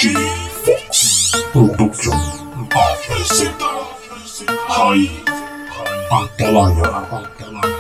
Fox Production apresenta Rai Atalaia.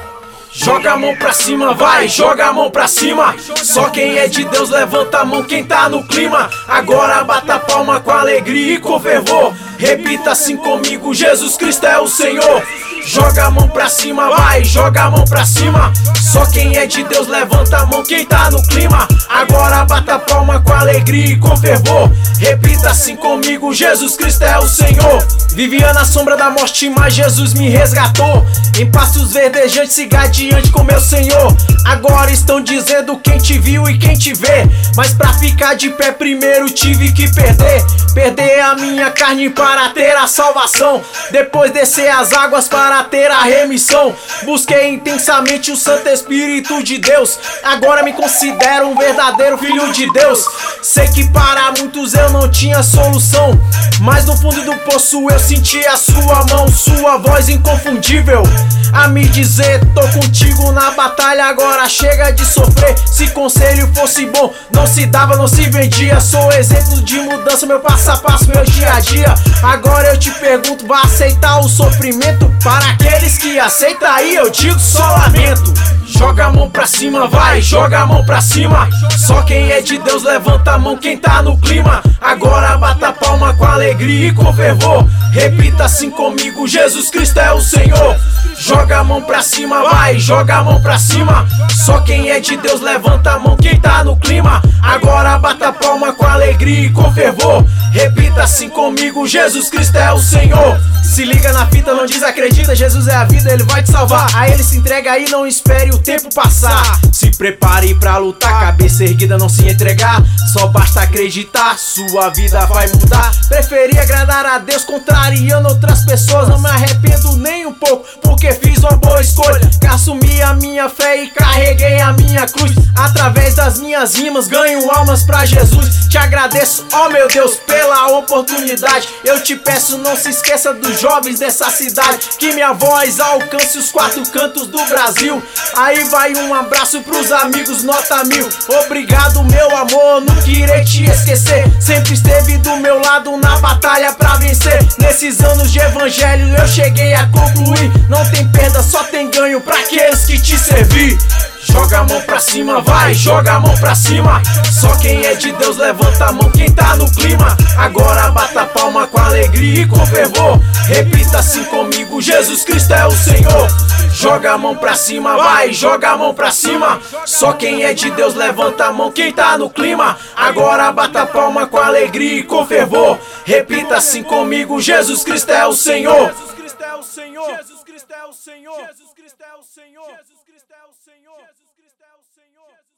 Joga a mão pra cima, vai, joga a mão pra cima. Só quem é de Deus levanta a mão, quem tá no clima. Agora bata a palma com alegria e com fervor. Repita assim comigo, Jesus Cristo é o Senhor. Joga a mão pra cima, vai, joga a mão pra cima. Só quem é de Deus levanta a mão, quem tá no clima. Agora bata a palma com alegria e com fervor. Repita assim comigo, Jesus Cristo é o Senhor. Vivia na sombra da morte, mas Jesus me resgatou. Em pastos verdejantes, siga adiante com meu Senhor. Agora estão dizendo quem te viu e quem te vê, mas pra ficar de pé primeiro tive que perder a minha carne para ter a salvação. Depois descer as águas para ter a remissão. Busquei intensamente o Santo Espírito de Deus. Agora me considero um verdadeiro filho de Deus. Sei que para muitos eu não tinha solução, mas no fundo do poço eu senti a sua mão, sua voz inconfundível a me dizer: tô contigo na batalha, agora chega de sofrer. Se conselho fosse bom, não se dava, não se vendia. Sou exemplo de mudança, meu passo a passo, meu dia a dia. Agora eu te pergunto, vai aceitar o sofrimento? Para aqueles que aceitam aí eu digo só lamento. Joga a mão pra cima, vai, joga a mão pra cima. Só quem é de Deus levanta a mão, quem tá no clima. Agora bata a palma com alegria e com fervor. Repita assim comigo, Jesus Cristo é o Senhor. Joga a mão pra cima, vai, joga a mão pra cima. Só quem é de Deus levanta a mão, quem tá no clima. Agora bata a palma com alegria e com fervor. Repita assim comigo, Jesus Cristo é o Senhor. Se liga na fita, não desacredita, Jesus é a vida, Ele vai te salvar. A Ele se entrega aí, não espere o tempo passar. Se prepare pra lutar, cabeça erguida, não se entregar. Só basta acreditar, sua vida vai mudar. Preferi agradar a Deus, contrariando outras pessoas. Não me arrependo nem um pouco, porque fiz uma boa escolha. Que assumi a minha fé e carreguei a minha cruz. Através das minhas rimas ganho almas pra Jesus. Te agradeço, ó meu Deus, pela oportunidade. Eu te peço, não se esqueça dos jovens dessa cidade, que minha voz alcance os quatro cantos do Brasil. Aí vai um abraço pros amigos nota 1000. Obrigado meu amor, nunca irei te esquecer. Sempre esteve do meu lado na batalha pra vencer. Nesses anos de evangelho eu cheguei a concluir: não tem perda, só tem ganho pra aqueles que te servir. Joga a mão pra cima, vai, joga a mão pra cima. Só quem é de Deus levanta a mão, quem tá no clima. Agora bata a palma com alegria e com fervor. Repita assim comigo, Jesus Cristo é o Senhor. Joga a mão pra cima, vai, joga a mão pra cima. Só quem é de Deus levanta a mão, quem tá no clima. Agora bata a palma com alegria e com fervor. Repita assim comigo, Jesus Cristo é o Senhor. Jesus Cristo é o Senhor. Jesus Cristo é o Senhor. Jesus Cristo é o Senhor. Jesus Cristo é o Senhor. Jesus Cristo é o Senhor.